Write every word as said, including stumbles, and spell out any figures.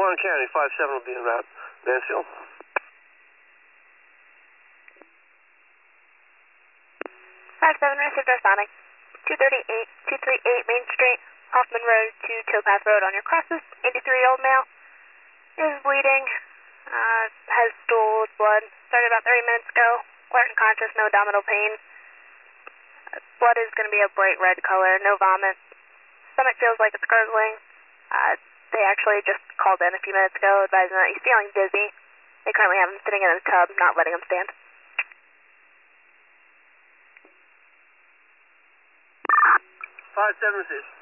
Orange County, five seven will be en route. Mansfield. five seven, received our sonic. two thirty-eight, two thirty-eight Main Street, Hoffman Road to Towpath Road on your crosses. eighty-three-year-old male is bleeding, uh, has stooled blood. Started about thirty minutes ago. Alert and conscious, no abdominal pain. Uh, blood is going to be a bright red color, no vomit. Stomach feels like it's gurgling. Uh, they actually just called in a few minutes ago, advising that he's feeling dizzy. They currently have him sitting in a tub, not letting him stand. five seven, received.